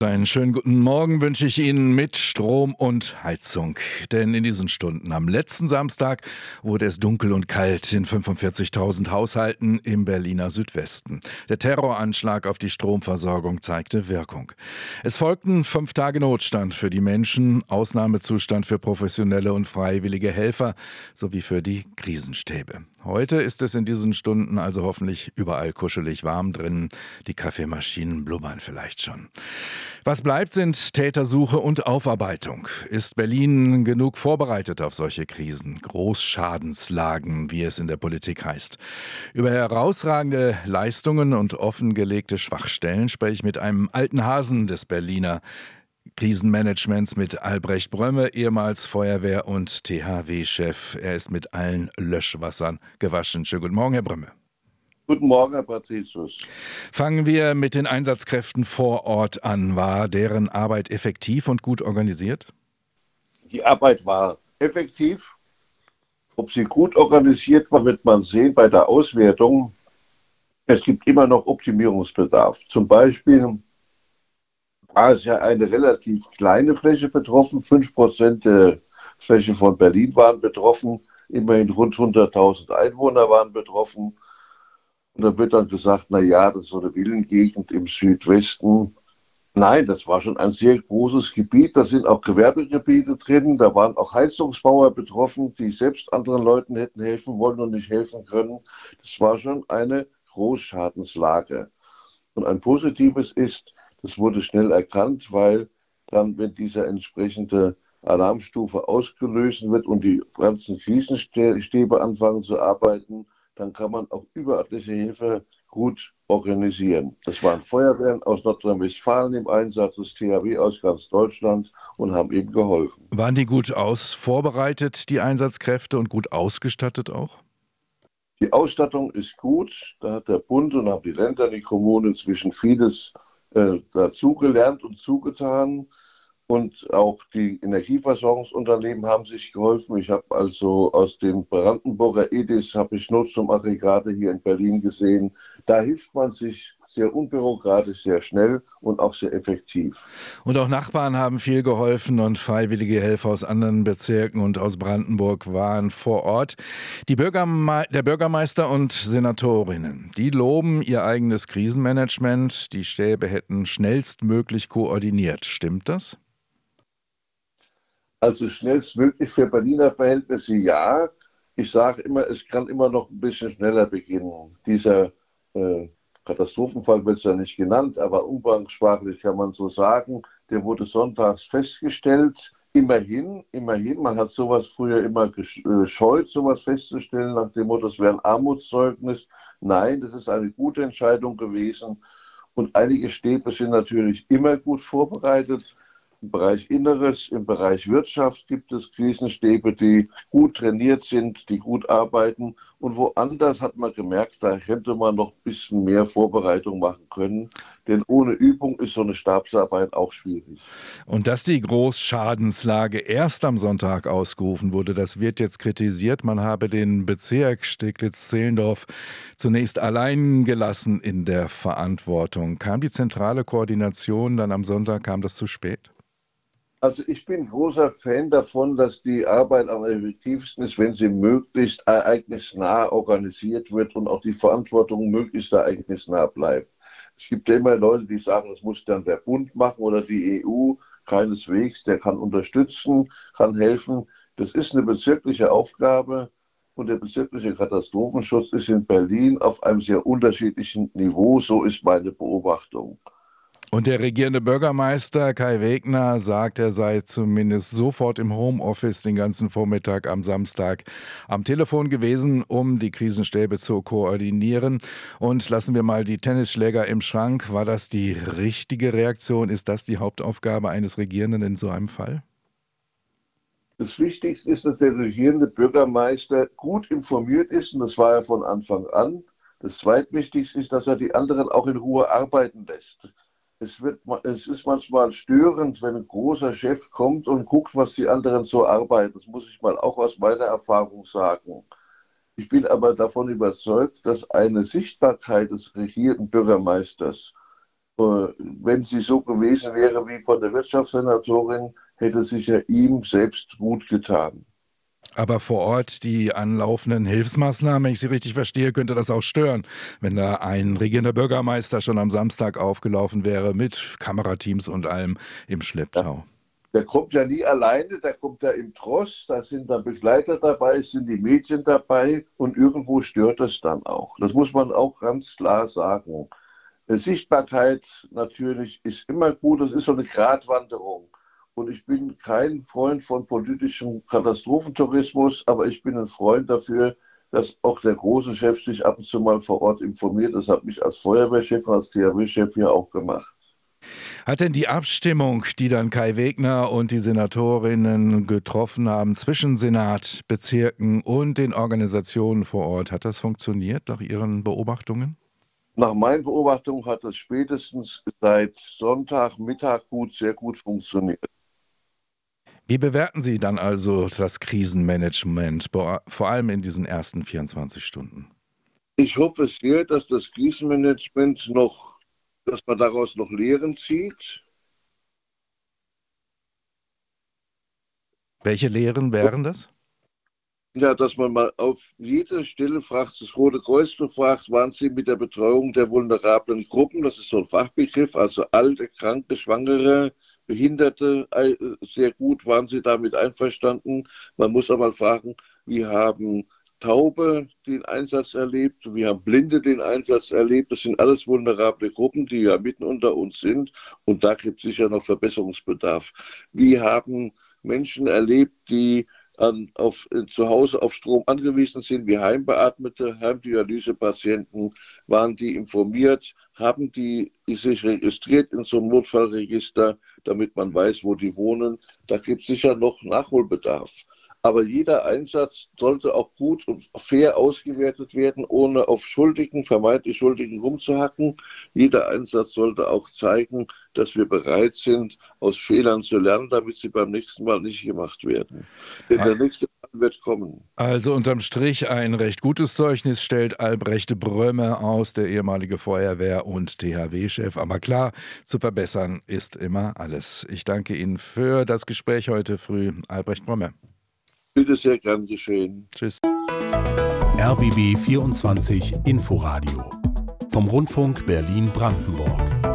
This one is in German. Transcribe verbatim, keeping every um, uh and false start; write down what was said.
Einen schönen guten Morgen wünsche ich Ihnen mit Strom und Heizung. Denn in diesen Stunden am letzten Samstag wurde es dunkel und kalt in fünfundvierzigtausend Haushalten im Berliner Südwesten. Der Terroranschlag auf die Stromversorgung zeigte Wirkung. Es folgten fünf Tage Notstand für die Menschen, Ausnahmezustand für professionelle und freiwillige Helfer sowie für die Krisenstäbe. Heute ist es in diesen Stunden also hoffentlich überall kuschelig warm drin. Die Kaffeemaschinen blubbern vielleicht schon. Was bleibt, sind Tätersuche und Aufarbeitung. Ist Berlin genug vorbereitet auf solche Krisen? Großschadenslagen, wie es in der Politik heißt. Über herausragende Leistungen und offengelegte Schwachstellen spreche ich mit einem alten Hasen des Berliner Krisenmanagements, mit Albrecht Brömme, ehemals Feuerwehr- und T H W-Chef. Er ist mit allen Löschwassern gewaschen. Schönen guten Morgen, Herr Brömme. Guten Morgen, Herr Patricius. Fangen wir mit den Einsatzkräften vor Ort an. War deren Arbeit effektiv und gut organisiert? Die Arbeit war effektiv. Ob sie gut organisiert war, wird man sehen bei der Auswertung. Es gibt immer noch Optimierungsbedarf. Zum Beispiel war es ja eine relativ kleine Fläche betroffen. fünf Prozent der Fläche von Berlin waren betroffen. Immerhin rund hunderttausend Einwohner waren betroffen. Und da wird dann gesagt, na ja, das ist so eine Villengegend im Südwesten. Nein, das war schon ein sehr großes Gebiet. Da sind auch Gewerbegebiete drin. Da waren auch Heizungsbauer betroffen, die selbst anderen Leuten hätten helfen wollen und nicht helfen können. Das war schon eine Großschadenslage. Und ein Positives ist, das wurde schnell erkannt, weil dann, wenn diese entsprechende Alarmstufe ausgelöst wird und die ganzen Krisenstäbe anfangen zu arbeiten, dann kann man auch überörtliche Hilfe gut organisieren. Das waren Feuerwehren aus Nordrhein-Westfalen im Einsatz, das T H W aus ganz Deutschland und haben eben geholfen. Waren die gut aus vorbereitet, die Einsatzkräfte, und gut ausgestattet auch? Die Ausstattung ist gut. Da hat der Bund und haben die Länder, die Kommunen inzwischen vieles äh, dazugelernt und zugetan. Und auch die Energieversorgungsunternehmen haben sich geholfen. Ich habe also aus dem Brandenburger E D I S habe ich Notstromaggregate hier in Berlin gesehen. Da hilft man sich sehr unbürokratisch, sehr schnell und auch sehr effektiv. Und auch Nachbarn haben viel geholfen und freiwillige Helfer aus anderen Bezirken und aus Brandenburg waren vor Ort. Die Bürgerme- der Bürgermeister und Senatorinnen, die loben ihr eigenes Krisenmanagement. Die Stäbe hätten schnellstmöglich koordiniert. Stimmt das? Also schnellstmöglich für Berliner Verhältnisse ja. Ich sage immer, es kann immer noch ein bisschen schneller beginnen. Dieser äh, Katastrophenfall wird ja nicht genannt, aber umgangssprachlich kann man so sagen, der wurde sonntags festgestellt. Immerhin, immerhin, man hat sowas früher immer gescheut, sowas festzustellen, nach dem Motto, das wäre ein Armutszeugnis. Nein, das ist eine gute Entscheidung gewesen. Und einige Stäbe sind natürlich immer gut vorbereitet. Im Bereich Inneres, im Bereich Wirtschaft gibt es Krisenstäbe, die gut trainiert sind, die gut arbeiten. Und woanders hat man gemerkt, da hätte man noch ein bisschen mehr Vorbereitung machen können. Denn ohne Übung ist so eine Stabsarbeit auch schwierig. Und dass die Großschadenslage erst am Sonntag ausgerufen wurde, das wird jetzt kritisiert. Man habe den Bezirk Steglitz-Zehlendorf zunächst allein gelassen in der Verantwortung. Kam die zentrale Koordination dann am Sonntag, kam das zu spät? Also ich bin großer Fan davon, dass die Arbeit am effektivsten ist, wenn sie möglichst ereignisnah organisiert wird und auch die Verantwortung möglichst ereignisnah bleibt. Es gibt ja immer Leute, die sagen, das muss dann der Bund machen oder die E U. Keineswegs, der kann unterstützen, kann helfen. Das ist eine bezirkliche Aufgabe und der bezirkliche Katastrophenschutz ist in Berlin auf einem sehr unterschiedlichen Niveau. So ist meine Beobachtung. Und der regierende Bürgermeister Kai Wegner sagt, er sei zumindest sofort im Homeoffice den ganzen Vormittag am Samstag am Telefon gewesen, um die Krisenstäbe zu koordinieren. Und lassen wir mal die Tennisschläger im Schrank. War das die richtige Reaktion? Ist das die Hauptaufgabe eines Regierenden in so einem Fall? Das Wichtigste ist, dass der regierende Bürgermeister gut informiert ist, und das war er von Anfang an. Das Zweitwichtigste ist, dass er die anderen auch in Ruhe arbeiten lässt. Es, wird, es ist manchmal störend, wenn ein großer Chef kommt und guckt, was die anderen so arbeiten. Das muss ich mal auch aus meiner Erfahrung sagen. Ich bin aber davon überzeugt, dass eine Sichtbarkeit des regierenden Bürgermeisters Wenn sie so gewesen wäre wie von der Wirtschaftssenatorin, hätte sich ja ihm selbst gut getan. Aber vor Ort die anlaufenden Hilfsmaßnahmen, wenn ich Sie richtig verstehe, könnte das auch stören, wenn da ein regierender Bürgermeister schon am Samstag aufgelaufen wäre mit Kamerateams und allem im Schlepptau. Ja. Der kommt ja nie alleine, der kommt ja im Tross, da sind dann Begleiter dabei, es sind die Medien dabei und irgendwo stört es dann auch. Das muss man auch ganz klar sagen. Die Sichtbarkeit natürlich ist immer gut, das ist so eine Gratwanderung. Und ich bin kein Freund von politischem Katastrophentourismus, aber ich bin ein Freund dafür, dass auch der große Chef sich ab und zu mal vor Ort informiert. Das hat mich als Feuerwehrchef und als T H W-Chef ja auch gemacht. Hat denn die Abstimmung, die dann Kai Wegner und die Senatorinnen getroffen haben zwischen Senat, Bezirken und den Organisationen vor Ort, hat das funktioniert nach Ihren Beobachtungen? Nach meinen Beobachtungen hat es spätestens seit Sonntagmittag gut, sehr gut funktioniert. Wie bewerten Sie dann also das Krisenmanagement, vor allem in diesen ersten vierundzwanzig Stunden? Ich hoffe sehr, dass das Krisenmanagement noch, dass man daraus noch Lehren zieht. Welche Lehren wären das? Ja, dass man mal auf jede Stelle fragt, das Rote Kreuz befragt, waren Sie mit der Betreuung der vulnerablen Gruppen, das ist so ein Fachbegriff, also alte, kranke, Schwangere, Behinderte, sehr gut, waren Sie damit einverstanden? Man muss auch mal fragen, wie haben Taube den Einsatz erlebt, wie haben Blinde den Einsatz erlebt? Das sind alles vulnerable Gruppen, die ja mitten unter uns sind und da gibt es sicher noch Verbesserungsbedarf. Wie haben Menschen erlebt, die An, auf, zu Hause auf Strom angewiesen sind, wie Heimbeatmete, Heimdialysepatienten, waren die informiert, haben die sich registriert in so einem Notfallregister, damit man weiß, wo die wohnen. Da gibt es sicher noch Nachholbedarf. Aber jeder Einsatz sollte auch gut und fair ausgewertet werden, ohne auf Schuldigen, vermeintlich Schuldigen rumzuhacken. Jeder Einsatz sollte auch zeigen, dass wir bereit sind, aus Fehlern zu lernen, damit sie beim nächsten Mal nicht gemacht werden. Denn der nächste Mal wird kommen. Also unterm Strich ein recht gutes Zeugnis stellt Albrecht Brömme aus, der ehemalige Feuerwehr- und T H W-Chef. Aber klar, zu verbessern ist immer alles. Ich danke Ihnen für das Gespräch heute früh, Albrecht Brömme. Bitte sehr gern geschehen. Tschüss. R B B vierundzwanzig Inforadio vom Rundfunk Berlin-Brandenburg.